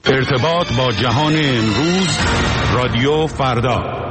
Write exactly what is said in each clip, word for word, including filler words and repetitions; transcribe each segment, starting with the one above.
ارتباط با جهان امروز، رادیو فردا.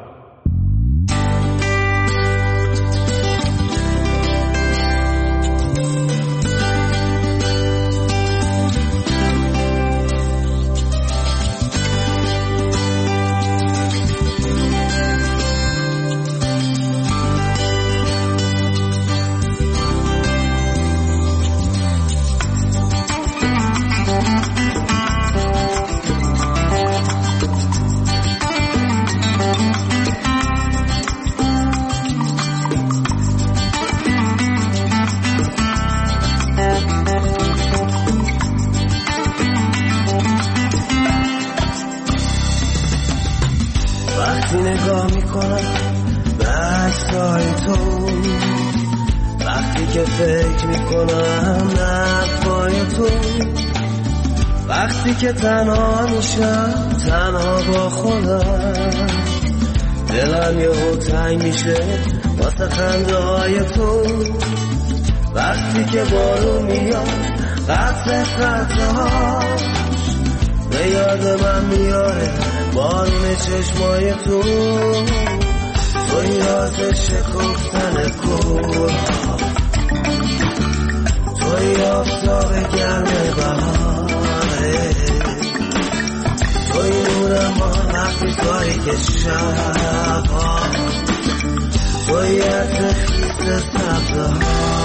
که تنها میشم، تنها با خودم، دلم یهو تنگ میشه واسه خنده های تو. وقتی که بارون میاد قطره قطرهاش به یاد من میاره، بارون چشمای تو، توی یاد شکفتن گلها، توی آفتاب گرم بهار، توی نور ما وقتی تاریک شبها، توی عطر خیس سبزها.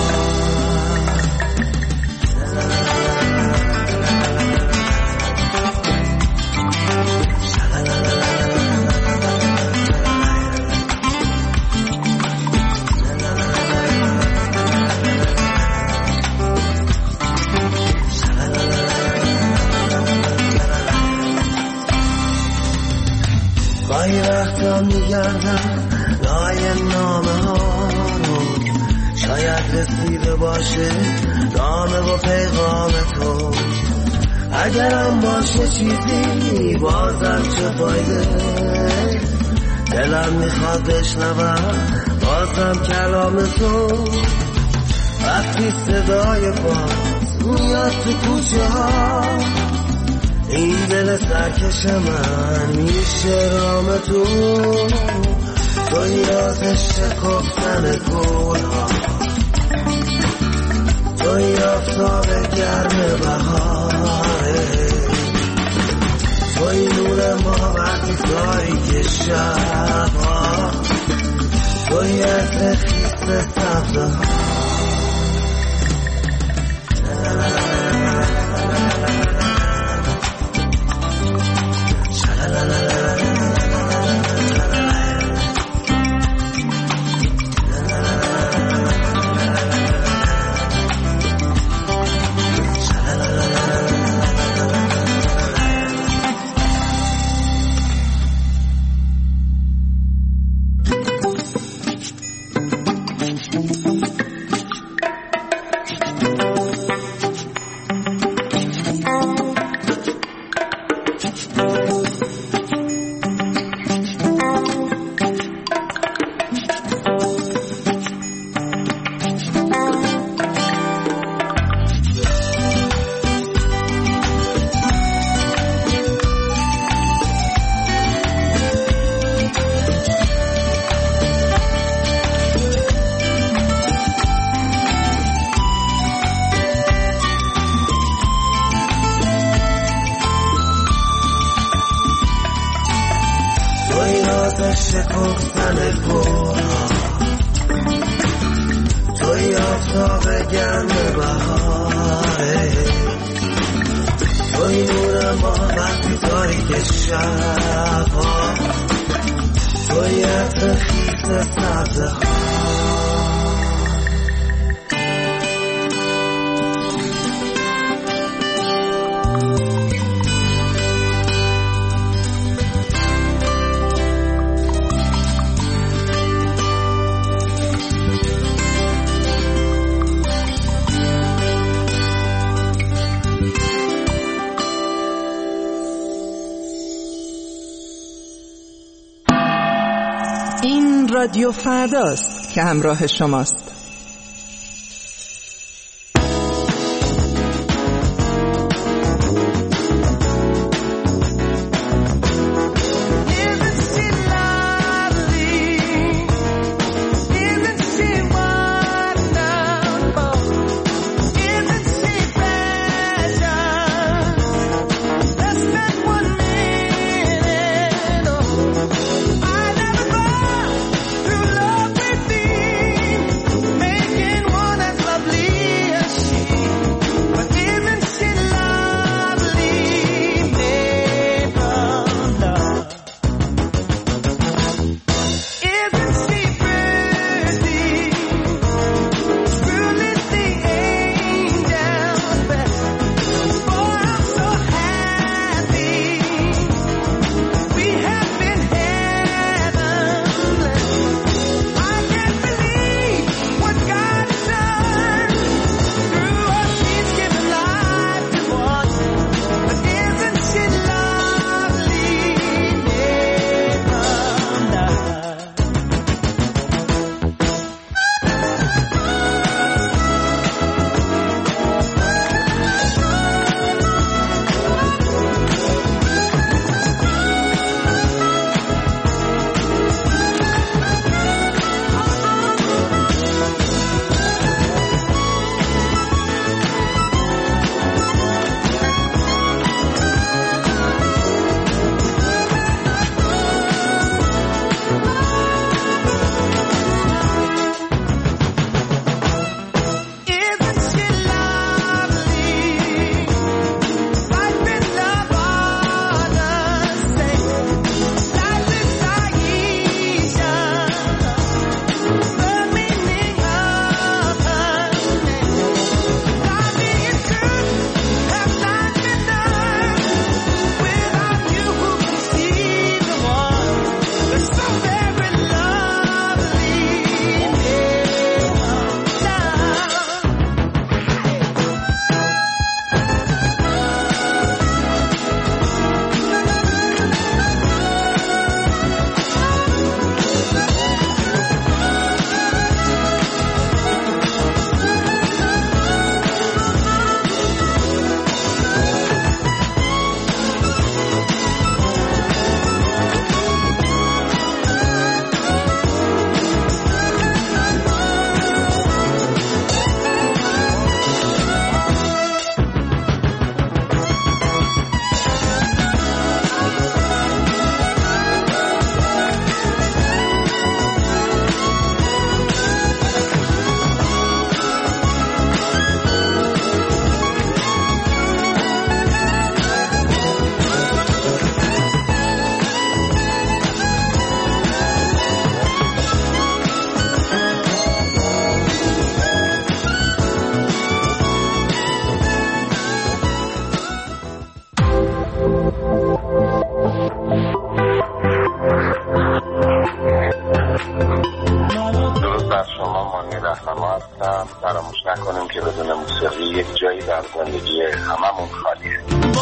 گاهی وقتا میگردم لای نامه ها رو، شاید رسیده باشه نامه و پیغام تو. اگرم باشه چیزی بازم چه فایده، دلم میخواد بشنوم بازم کلام تو. وقتی صدای باز میاد تو کوچه ها، این دل سرکش من میشه رام تو، تو یاد شکفتن گلها، تو آفتاب گرم بهاره، توی نور ما وقتی تاریک شبها، توی عطر خیس سبزها. رادیو فرداست که همراه شماست.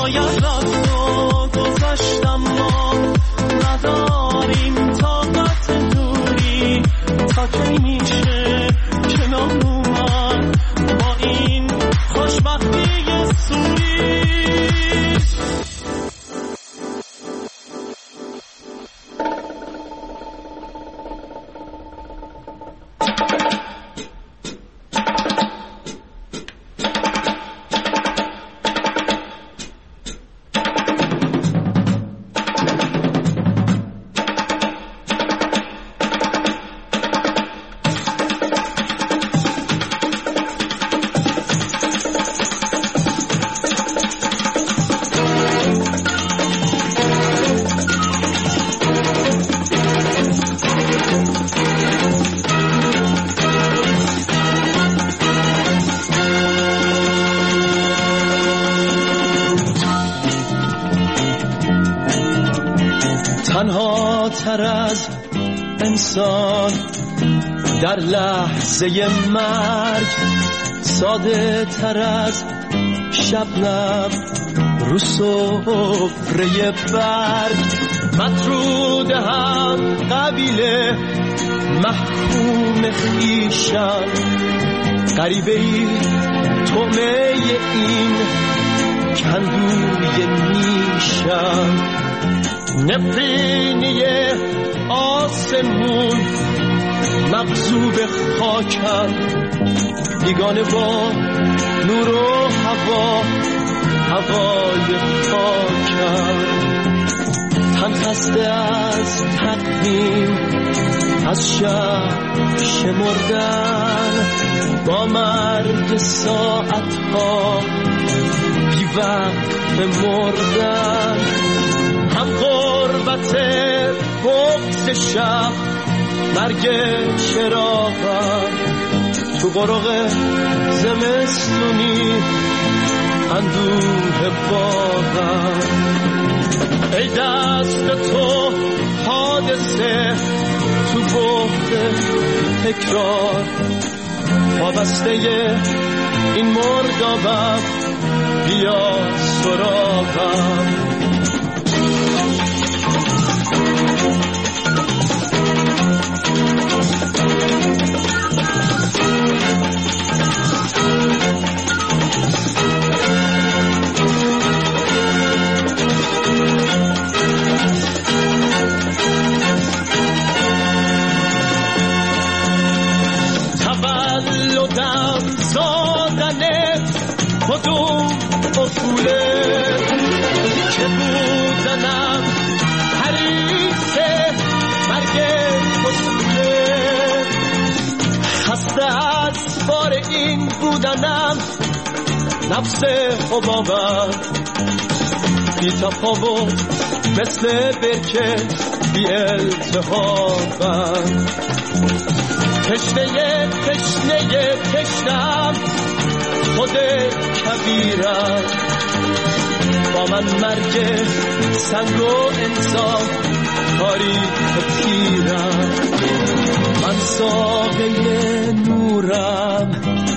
باید رفت و گذشتم ما نداریم طاقت دوری تا کی میشه کنار اومد با این خوشبختی سوری تنها تر از انسان در لحظه مرگ، ساده تر از شبنم رو سفره برگ، مطرود هم قبیله محکوم خویشم، غریبه ای طعمه این کندوی نیشم، نفرینی آسمون مغصوب خاکم، بیگانه با نور و هوا هوای خاکم، تن خسته از تقویم از شب شمردن، با مرگ ساعتها بی وقت مردن، هم غربت بغض شب مرگ چراغم، تو غرق زمستونی اندوه باغم، ای دست تو حادثه تو بحت تکرار، وابسته این مردابم بیا سراغم. تولدم زادن کدوم اصوله که بودنم حریصه مرگ اصوله، خسته از بار این بودنم نفس حبابم، بی تفاوت مثل برکه بی التهابم، تشنه تشنه تشنم خود کبیرم، با من مرگ سنگ و انسان تاریخ پیرم، من ساقه نورم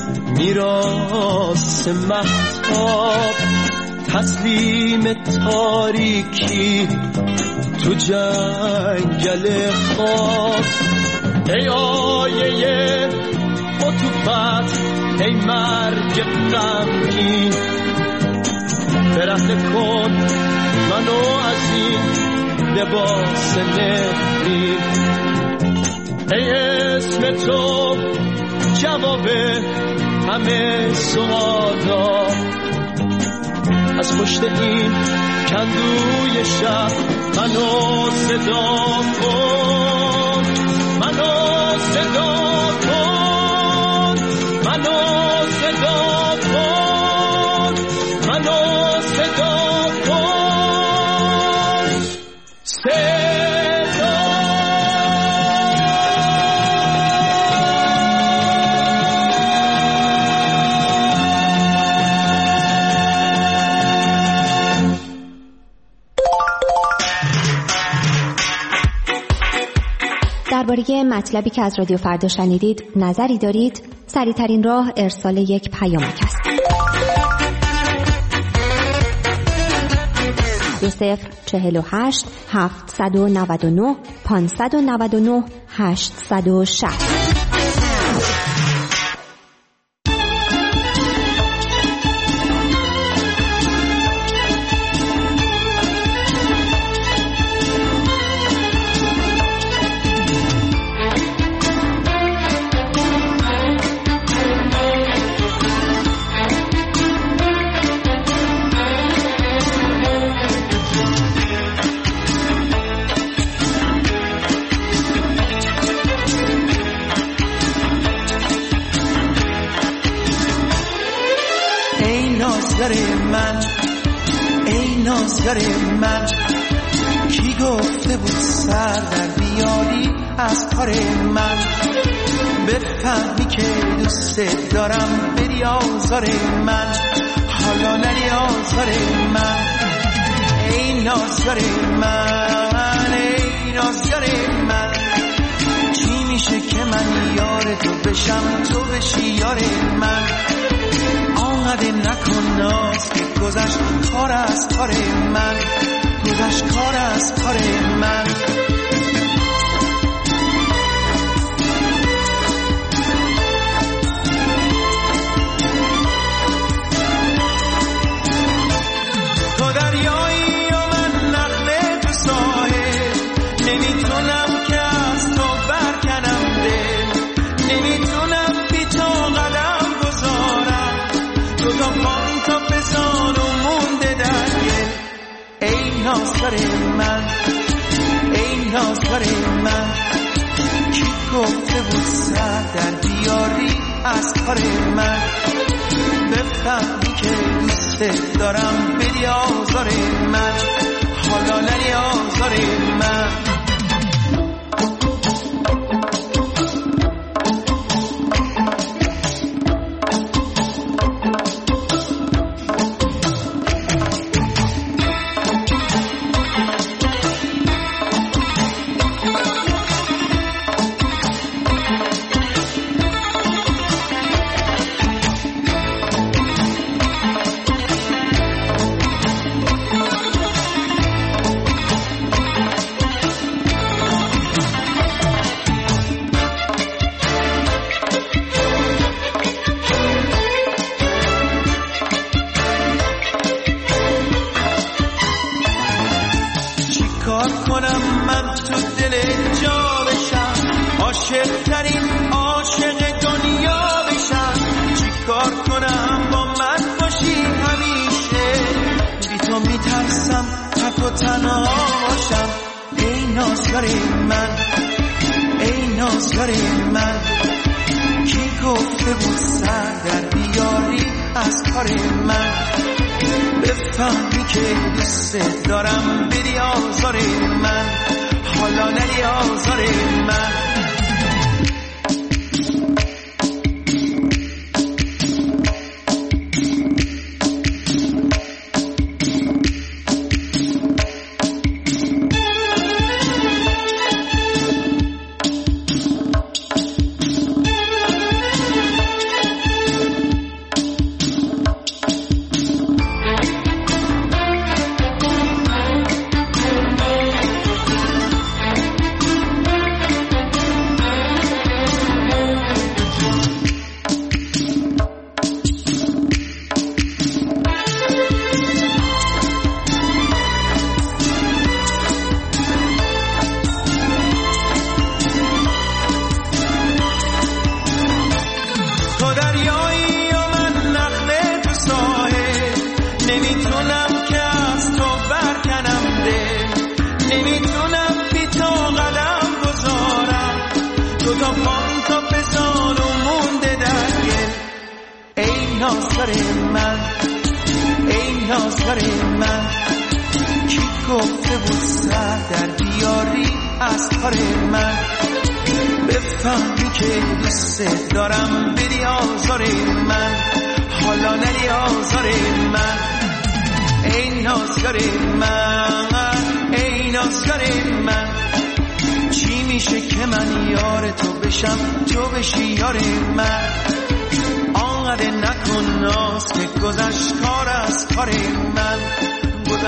میراث مهتاب، تسلیم تاریکی تو جنگل خواب، ای آیه عطوفت ای مرگ غمگین، برهنه کن منو از این لباس نفرین، ای اسم تو جواب همه سوالا، از پشت این کندوی شب منو صدا کن، منو صدا کن، منو صدا کن، منو صدا کن، صدا. درباره مطلبی که از رادیو فردا شنیدید نظری دارید؟ سریع‌ترین راه ارسال یک پیامک است. دو صفر چهل و هشت هفتصد و نود و نه پانصد و نود و نه هشتصد و شصت. من ای نازگر من، کی گفته بود سر در بیاری از کار من؟ بفهمی که دوست دارم بری آزار من، حالا نری آزار من. ای نازگر من ای نازگر من، چی میشه که من یار تو بشم تو بشی یار من؟ آمده نکن ناز که گذشت کار از کار من، گذشت کار از کار من. تو دریایی و من نخله تو ساحل، نمیتونم که از تو برکنم دل، نمیتونم بی تو قدم گذارم، تو تا پان تا بزان و مونده در گل. ای نازگر من ای نازگر من، کی گفته بود سر در بیاری از کار من؟ بفهمی که دوست دارم بری آزار من، حالا نری آزار من.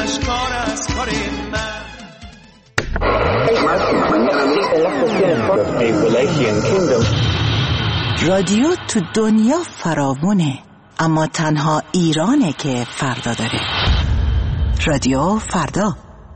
آشکار از کار من. رادیو تو دنیا فراوونه، اما تنها ایرانه که فردا داره. رادیو فردا.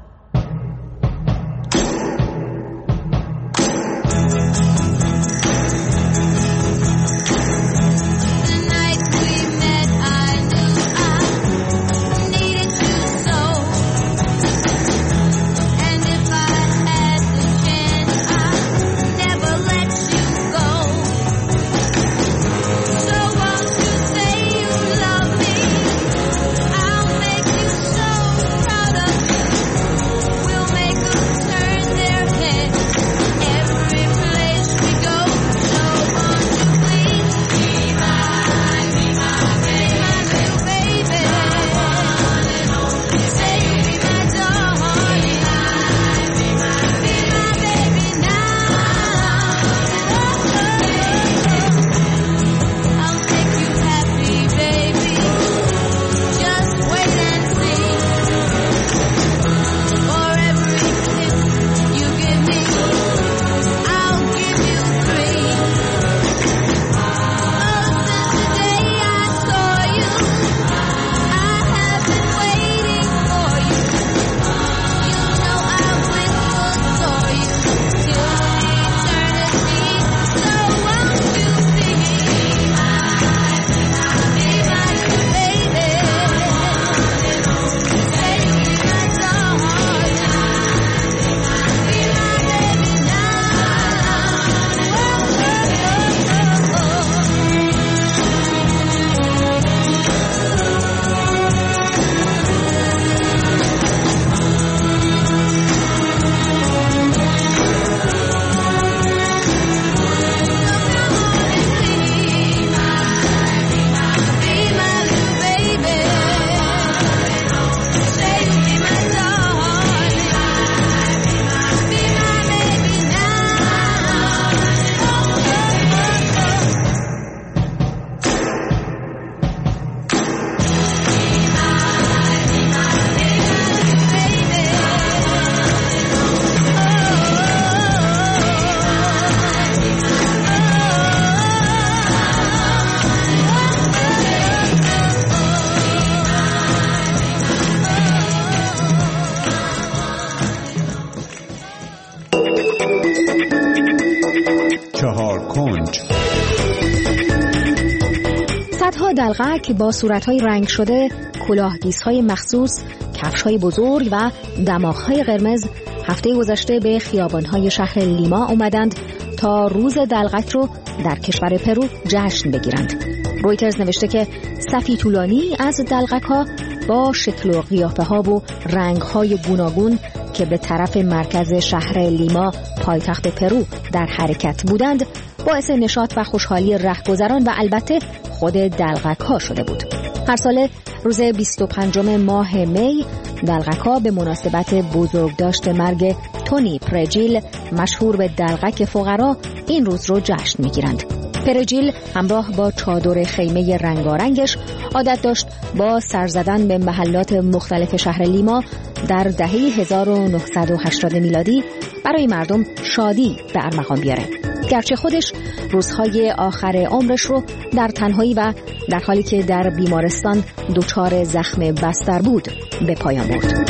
صدها دلغک با صورت‌های رنگ شده، کلاهگیس‌های مخصوص، کفش‌های بزرگ و دماغ‌های قرمز هفته گذشته به خیابان‌های شهر لیما اومدند تا روز دلغک رو در کشور پرو جشن بگیرند. رویترز نوشته که صفی طولانی از دلغک‌ها با شکل و قیافه‌ها و رنگ‌های گوناگون که به طرف مرکز شهر لیما پایتخت پرو در حرکت بودند باعث نشاط و خوشحالی رهگذران و البته خود دلغک‌ها شده بود. هر ساله روز بیست و پنجم ماه می دلغک‌ها به مناسبت بزرگداشت مرگ تونی پرجیل مشهور به دلغک فقرا این روز رو جشن می‌گیرند. پرجیل همراه با چادر خیمه رنگارنگش عادت داشت با سر زدن به محلات مختلف شهر لیما در دهه هزار و نهصد و هشتاد میلادی برای مردم شادی به ارمغان بیاره. گرچه خودش روزهای آخر عمرش رو در تنهایی و در حالی که در بیمارستان دچار زخم بستر بود به پایان برد.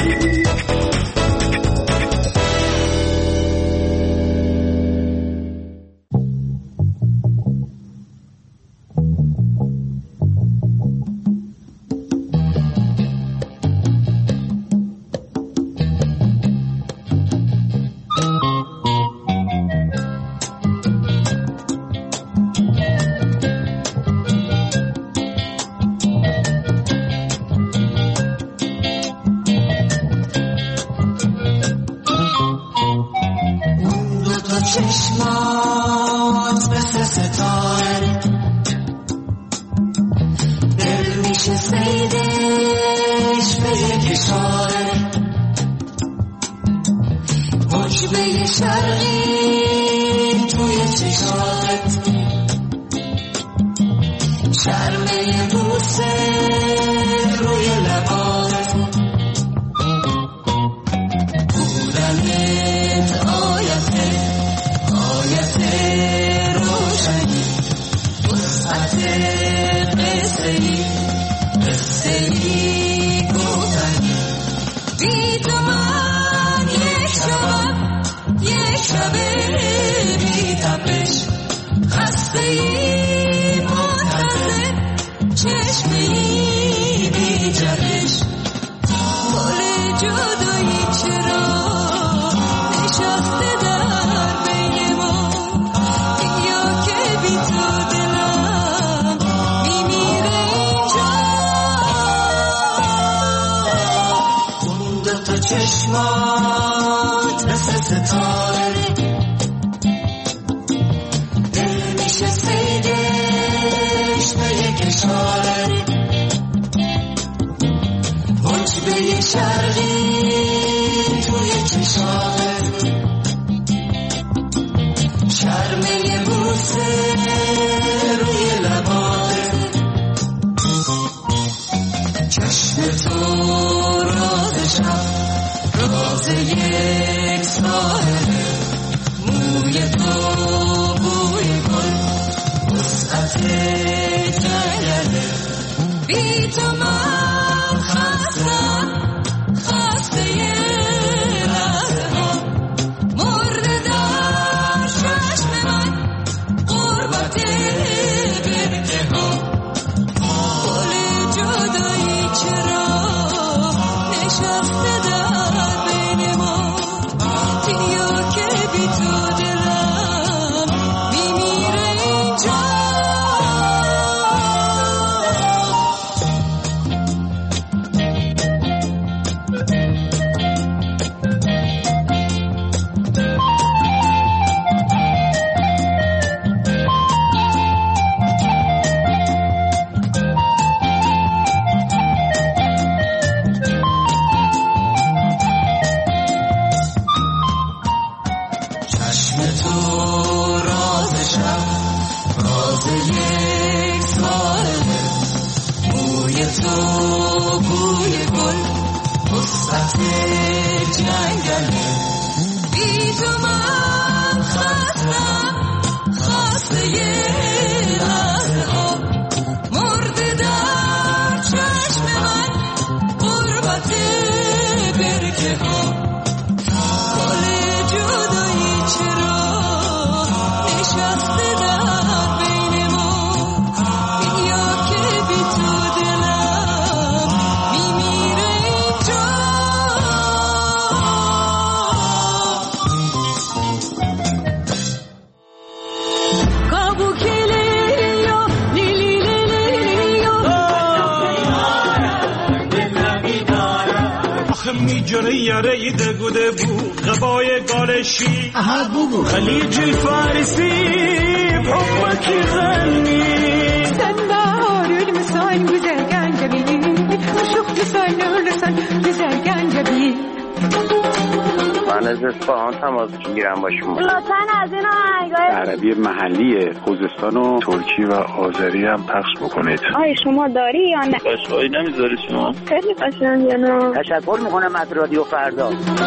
چشمات مثل ستاره دل میشه سیدش به یک اشاره حجبه شرقی توی چشمات شرمه بوسه روی لبات بی تو من یک شب یک شب بی تپش خسته ای منتظر چشمه ای بی جهش گل جدایی چرا نشسته در بین ما یا که بی تو دلم میمیره اینجا اون دوتا چشمات مثل ستاره دل میشه سیدش به یک اشاره حجبه یک شرقی توی چشاره شرمه بوسه روی لباره چشم تو راز شب راز یک ساحله موی تو بوی گل وسعت جنگله بی تو من خستم خسته یه لحظه ها مرده در چشم من قربت برده ها گل جدایی چرا نشسته در بین ما یا که بی تو دلم میمیره اینجا یاره دگوده بو غبای گالشی اها بگو خلیج الفارسی بحبك يغني سنبار المسان güzel gencebi Aşık lisan lisan güzel gencebi من از اصفهان تماس میگیرم با شما. لطفاً از این آهنگای عربی محلی خوزستان و ترکی و آذری هم پخش بکنید. آی شما داری یا نه؟ قشقایی نمیذاری شما؟ خیلی قشنگه نه. تشکر میکنم از رادیو فردا.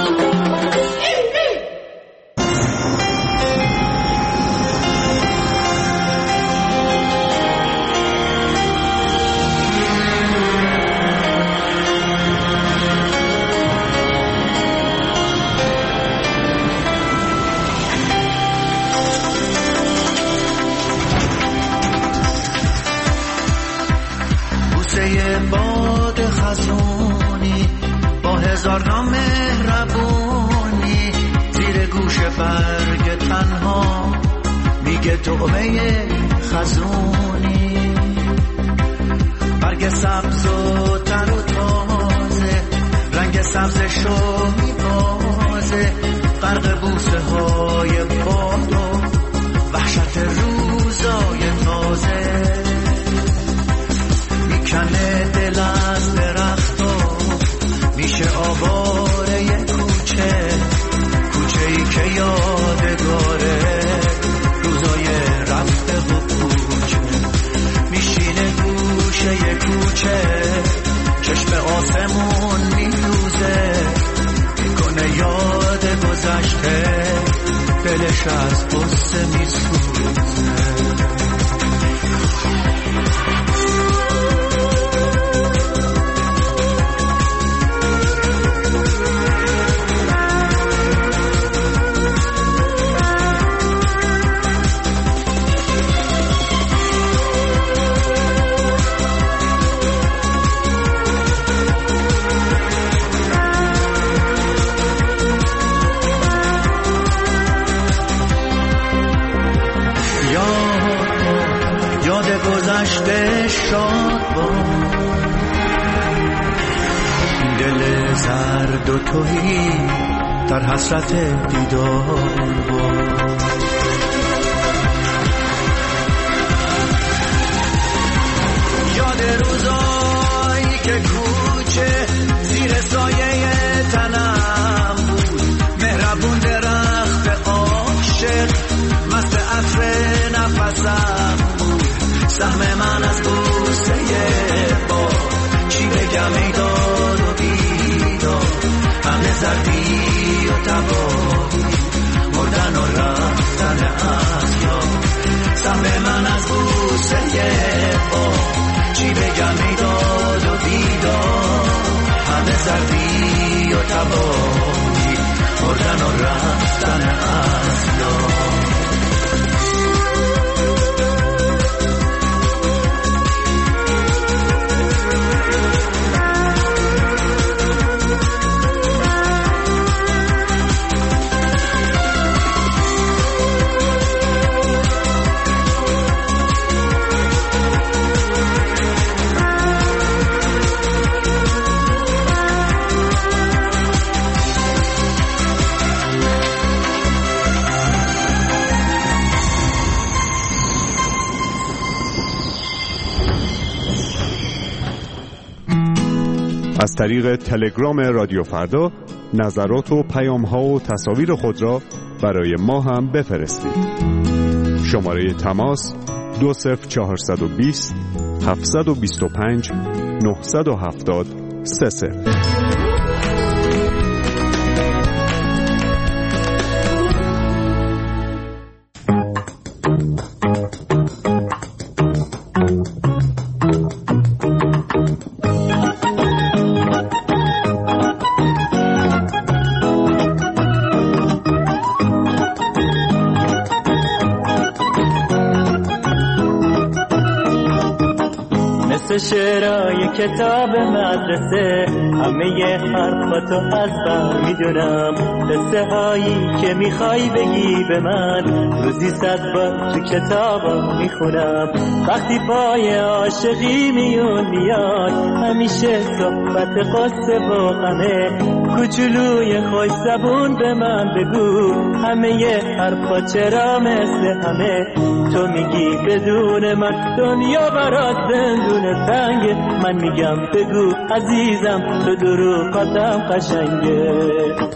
باد خزونی با هزار نام مهربونی زیر گوش برگ تنها میگه طعمه خزونی برگ سبز و تر و تازه رنگ سبزشو میبازه غرق بوسه های باد و وحشت روزای تازه کنه دل از درختو میشه آواره یه کوچه کوچه ای که یادگاره روزای رفته و کوچه میشینه گوشه یه کوچه چشم آسمون میدوزه میکنه یاد گذشته دلش از قصه میسوزه زرد و تویی در حسرت دیدار بود. یاد روزایی که کوچه زیر سایه تنم بود، مهربون درخت عاشق مست عطر نفسم بود. سهم من از بوسه با چی بگم ای داد و بیداد، همه زردی و تباهی مردن و رفتن از یاد. سهم من از بوسه با چی بگم ای داد و بیداد، همه زردی و تباهی مردن و رفتن از یاد. از طریق تلگرام رادیو فردا نظرات و پیام‌ها و تصاویر خود را برای ما هم بفرستید. شماره تماس دو صفر چهارصد و بیست هفتصد و بیست و پنج نهصد و هفتاد سه صفر. شعرهای کتاب مدرسه همه حرفاتو از بر میدونم، قصه هایی که میخوای بگی به من روزی صد بار تو کتابم میخونم. وقتی پای عاشقی میون میای همیشه صحبت قصه و غمه، کوچولوی خوش زبون به من بگو همه حرفا چرا مثل همه. تو میگی بدون من دنیا برات زندون تنگه، من میگم بگو عزیزم تو دروغاتم قشنگه.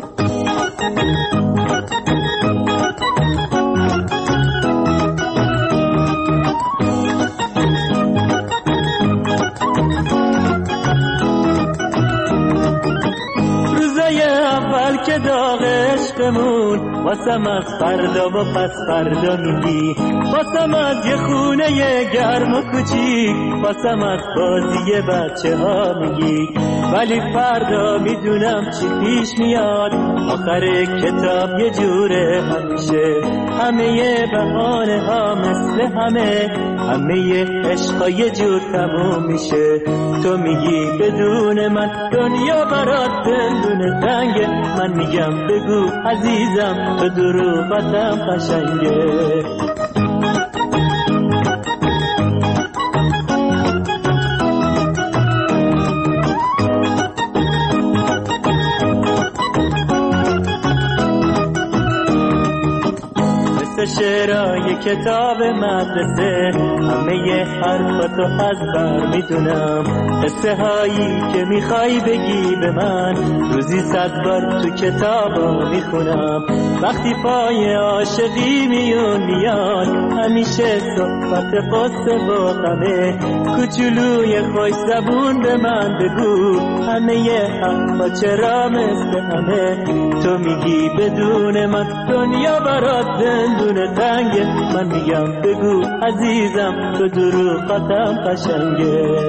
روزای اول که داغ عشقمون واسم از فردا و پس فردا میگی، واسم از یه خونه گرم و کوچیک، واسم از بازی بچه ها میگی. ولی فردا میدونم چی پیش میاد، آخر کتاب یه جوره همیشه، همه بهانه ها مثل همه، همه عشقا یه جور تموم میشه. تو میگی بدون من دنیا برات زندون تنگه، من میگم بگو عزیزم تو دروغاتم قشنگه. شعرهای کتاب مدرسه همه حرفاتو از بر میدونم، قصه هایی که میخوای بگی به من روزی صد بار تو کتابو میخونم. وقتی پای عاشقی میون میاد همیشه صحبت قصه و غمه، کوچولوی خوش زبون به من بگو همه حرفا چرا مثل همه. تو میگی بدون من دنیا برات زندون تنگه، من میگم بگو عزیزم تو دروغاتم قشنگه.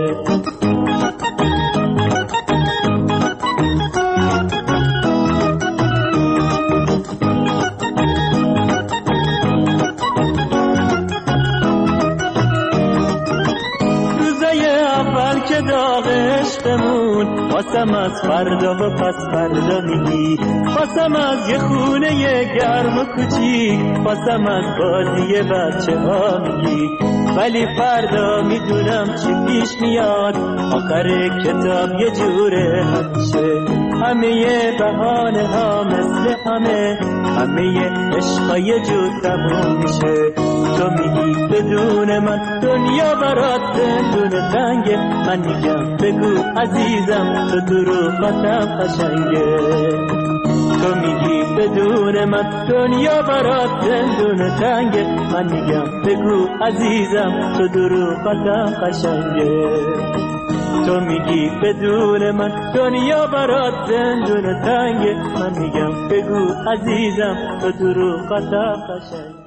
که داغ عشقمون واسم از فردا و پس فردا میگی، واسم از یه خونه گرم و کوچیک، واسم از بازی بچه ها میگی. ولی فردا میدونم چی پیش میاد، آخر کتاب یه جوره همیشه، همه بهانه ها مثل همه، همه عشقای جو تموم میشه. تو میگی بدون من دنیا برات زندون تنگه، من میگم بگو عزیزم تو دروغاتم قشنگه. تو میگی بدون من دنیا برات زندون تنگه، من میگم بگو عزیزم تو دروغاتم قشنگه. تو میگی بدون من دنیا برات زندون تنگه، من میگم بگو عزیزم تو دروغاتم قشنگه.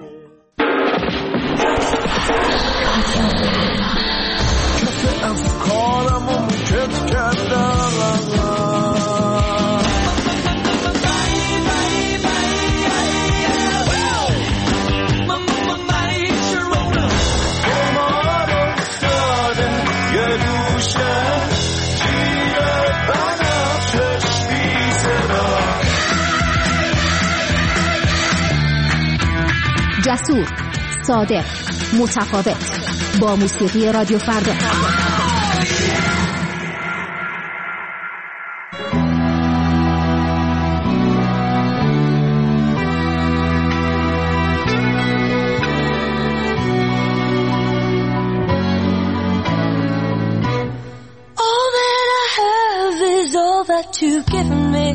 کف افکارمو میکت کردم، جسور، صادق، متفاوت، با موسیقی رادیو فردا. All that I have is all that you've given me.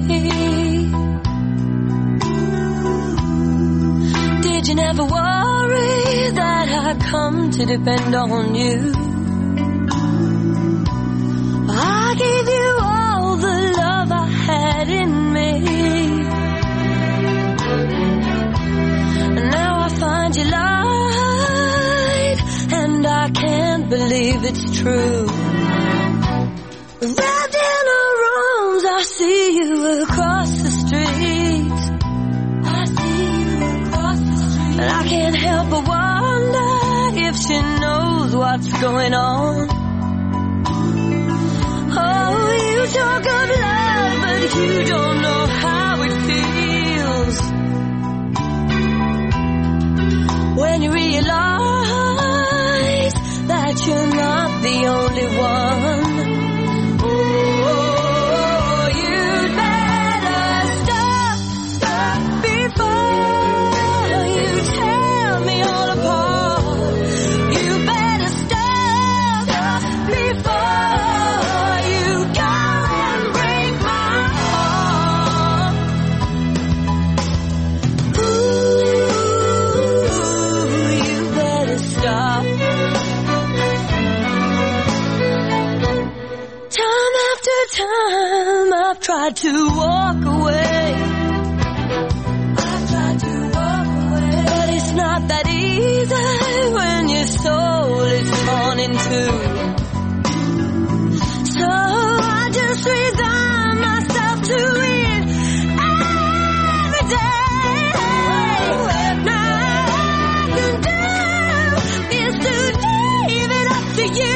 Did you never worry that I come to depend on you? I gave you all the love I had in me, and now I find you lied, and I can't believe it's true. Wrapped in her arms, I see you across the street. I see you across the street, and I can't help but wonder if she knows what's going on. Oh, you talk of love, but you don't know how it feels when you realize that you're not the only one. Oh, you'd better stop, stop before you tear me all apart. You better stop, stop before you go and break my heart. Ooh, you better stop. Time after time I've tried to walk away. I've tried to walk away, but it's not that easy when your soul is torn in two. So I just resign myself to it every day. Now all I can do is to leave it up to you.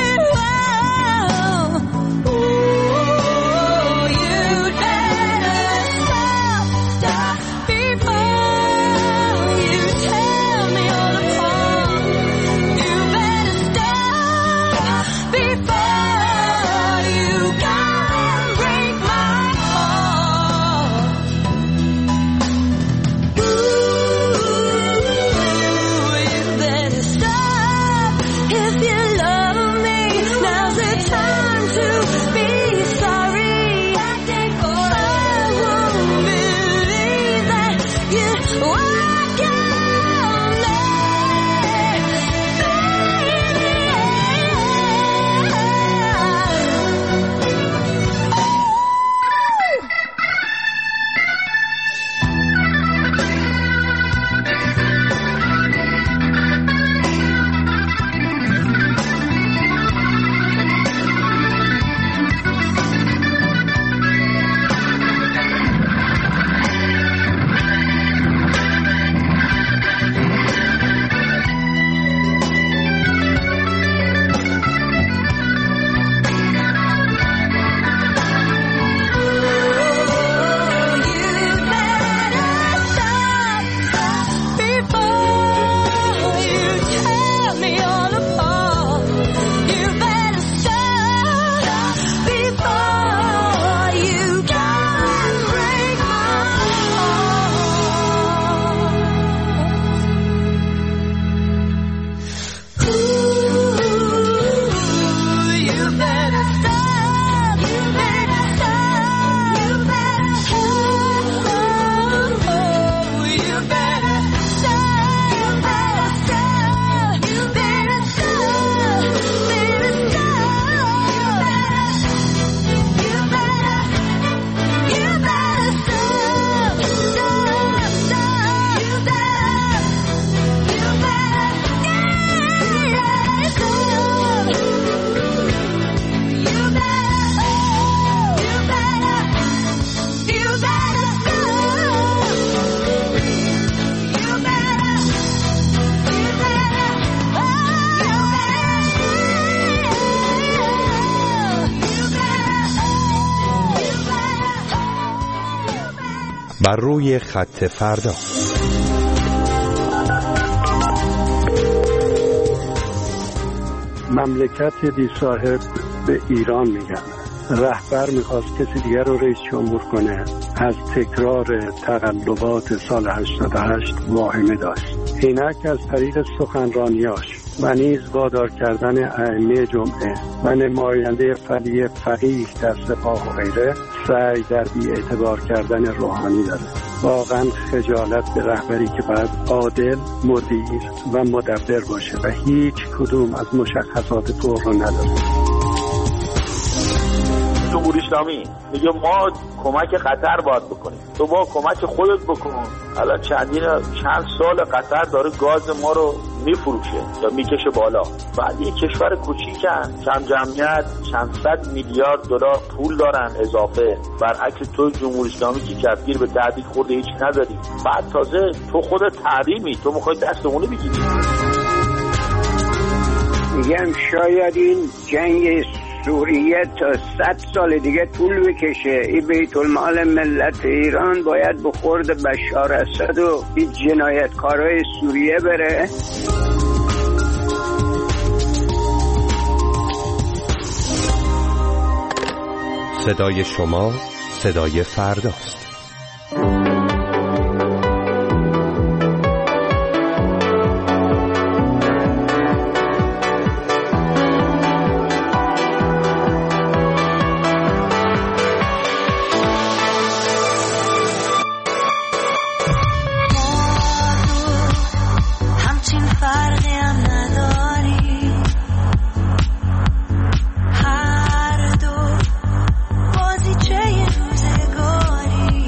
بر روی خط فردا. مملکت بی صاحب به ایران میگن. رهبر میخواست کسی دیگر رو رئیس جمهور کنه، از تکرار تقلبات سال هشتاد و هشت واهمه داشت. اینک از طریق سخنرانیاش و نیز وادار کردن ائمه جمعه و نماینده فعلی فقیه در سپاه و غیره سعی در بی اعتبار کردن روحانی داره. واقعا خجالت به رهبری که باید عادل، مدیر و مدبر باشه و هیچ کدوم از مشخصات فوق رو نداره. جمهوری اسلامی میگه ما کمک قطر باید بکنیم، تو با کمک خودت بکن. الان چندین چند سال قطر داره گاز ما رو میفروشه یا میکشه بالا. بعد یک کشور کوچیکن، کم جمعیت، چند صد میلیارد دلار پول دارن اضافه، برعکس تو جمهوری اسلامی که کفگیر به تهدید خورده هیچ نداری. بعد تازه تو خودت تحریمی، تو میخوای دستمونه بگیری. میگم شاید این جنگ سوریه تا صد سال دیگه طول بکشه. این بیت المال ملت ایران باید به خورد بشار اسد و این جنایتکارای سوریه بره. صدای شما صدای فرداست. هر دو بازیچه روزگاری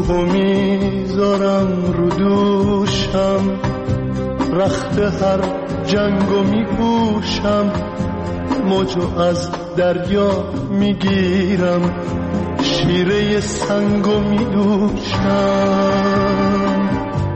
روحو میذارم رو دوشم، رخت هر جنگو میپوشم، موجو از دریا میگیرم، شیره سنگو میدوشم.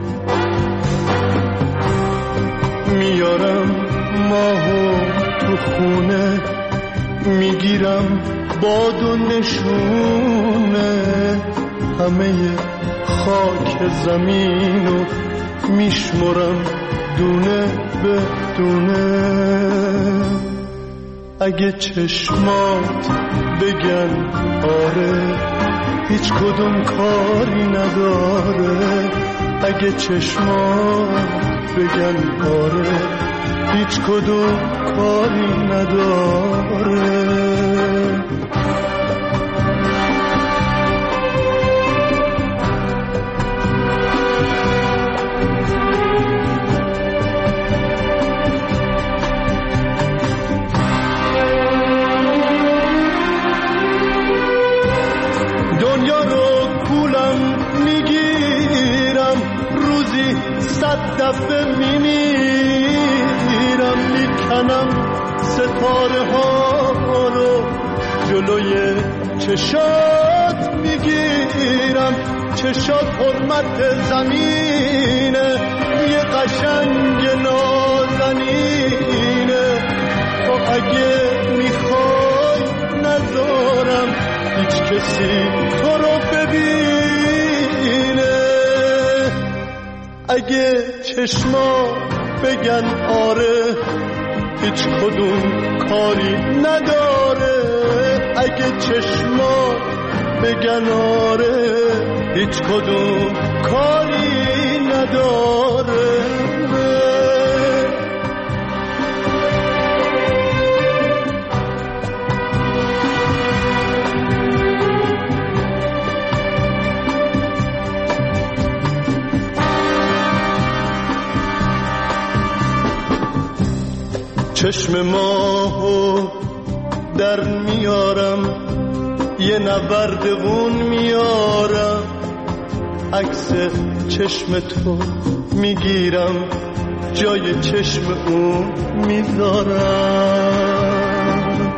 میارم ماهو تو خونه، میگیرم باد و نشونه، همه خاک زمینو میشمرم دونه به دونه. اگه چشمات بگن آره هیچ کدوم کاری نداره، اگه چشمات بگن آره هیچ کدوم کاری نداره. صد دفعه میمیرم، میکنم ستاره ها رو جلوی چشات میگیرم. چشات حرمت زمینه، یه قشنگ نازنینه. تو اگه میخوای نذارم هیچ کسی تو رو ببینه، اگه چشما بگن آره هیچ کدوم کاری نداره، اگه چشما بگن آره هیچ کدوم کاری نداره. چشم ماهو در میارم، یه نبردگون میارم، عکس چشم تو میگیرم، جای چشم اون میذارم.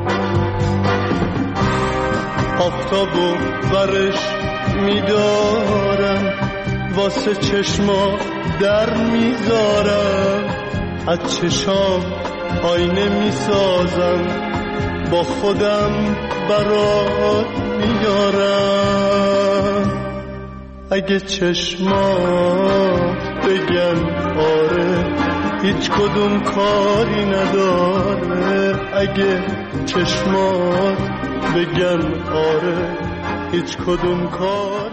آفتابو برش میدارم، واسه چشما در میذارم، از چشام آینه میسازم، با خودم برات میارم. اگه چشمات بگن آره هیچ کدوم کاری نداره، اگه چشمات بگن آره هیچ کدوم کاری.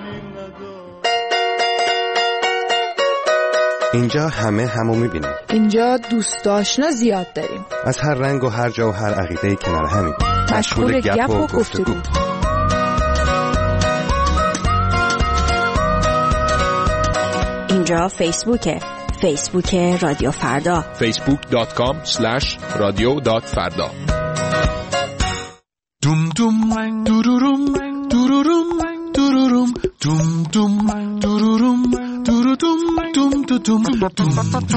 اینجا همه همو میبینیم. اینجا دوست آشنا زیاد داریم، از هر رنگ و هر جا و هر عقیده‌ای کنار همیم، مشغول گپ و گفتگو. اینجا فیسبوکه، فیسبوک رادیو فردا، فیسبوک دات کام اسلش رادیو دات فردا. دوم دوم دوروروم دوروروم دوروروم دوم دوم دوروروم دوروروم دوم دوم دوم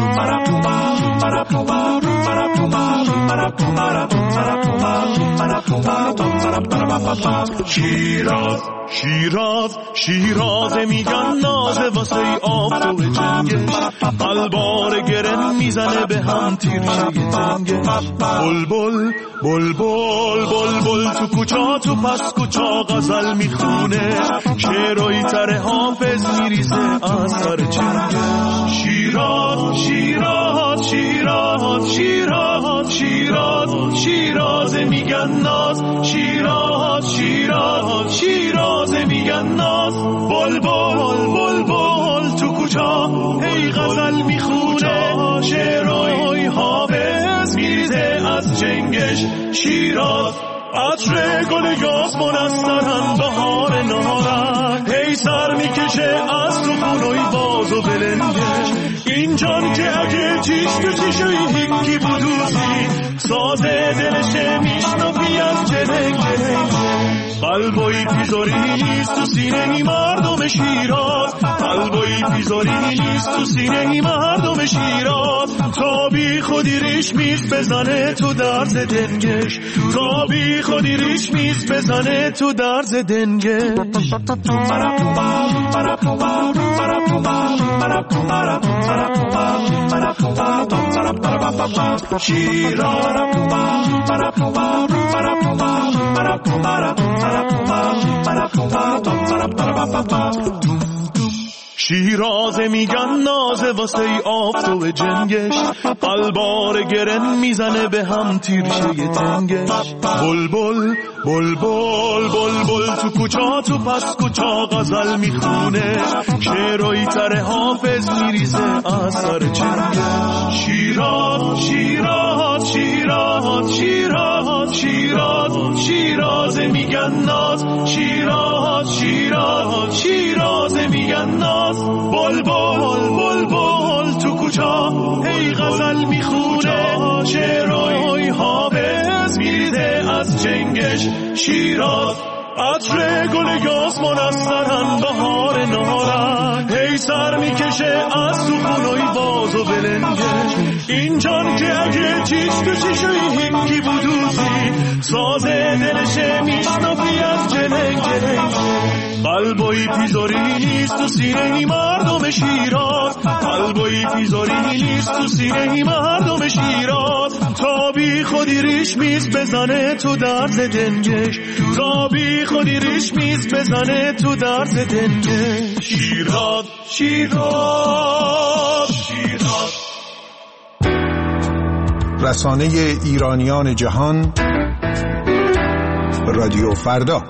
شیراز شیراز شیراز میگن نازه واسه آب تو جنگش، قلبار گرن میزنه به هم تیرشه تنگش. بلبل بلبل بلبل تو کوچا تو پس کوچا غزل میخونه، شعرهای تر حافظ میریزه از سر چنگش. شیراز شیراز شیراز شیراز شیراز شیراز میگن ناز، شیراز شیراز شیراز میگن ناز. بلبل بلبل تو کوچا هی غزل میخونه، شعرهای حافظ میریزه از چنگش. شیراز عطر گل یاسمن از سرن بهار نهارن، هی سر میکشه از تو خونوی باز و بلنگش. این جان که اگه چیش تو چیشوی هیکی بودوزی، ساز دلشه میشنفی از جلنگ جلنگ. قلبای بیزاری نیست تو سینه مردم شیراز، قلبای بیزاری نیست تو سینه مردم شیراز. تا بی خودی ریش میز بزنه تو درز دنگش، تا بی خودی ریش میز بزنه تو درز دنگش. شیرازه میگن نازه واسه ای آفتاب جنگش، قلبار گرن میزنه به هم تیرشه تنگش. بل بل بل بل بل بل تو کوچا تو پس کوچا غزل میخونه، شعرهای تر حافظ میریزه از سر چنگش. شیراز شیراز شیراز شیراز شیراز شیرازه میگن ناز، شیراز شیراز شیرازه میگن ناز. بل بل بل بل تو کوچا هی غزل میخونه، شعرهای حافظ میریزه از چنگش. شیراز عطر گل یاسمن از سرن بهار نارن، هی سر میکشه از تو خونای باز و بلنگش. این جان که اگه چیش تو چیشوی هنگی بودوزی، سازه دلشه میشنافی از جلنگ جلنگ. قلبای پیزاری نیست تو سینه مردم شیراز، قلبای پیزاری نیست تو سینه مردم شیراز. تا بی خودی ریش میز بزنه تو درز دنگش، تا بی خودی ریش میز بزنه تو درز دنگش. شیراز شیراز شیراز. رسانه ایرانیان جهان، رادیو فردا.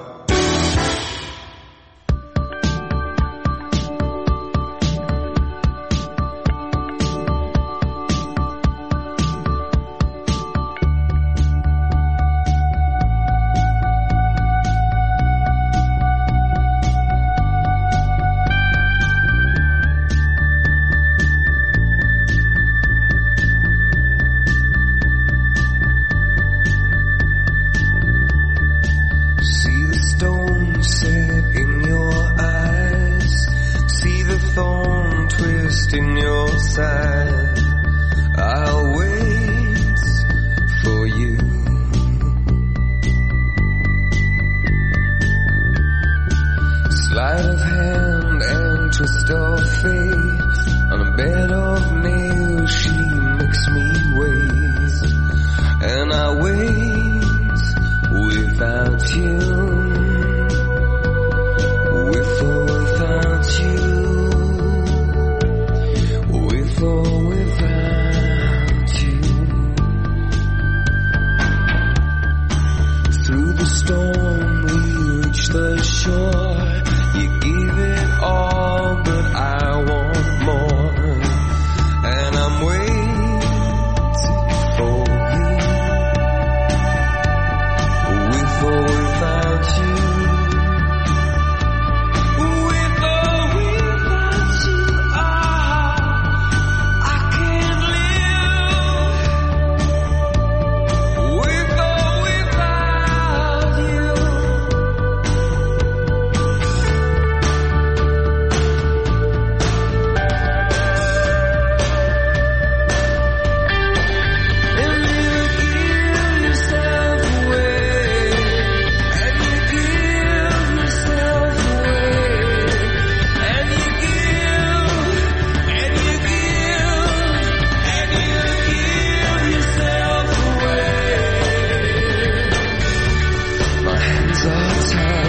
are tied.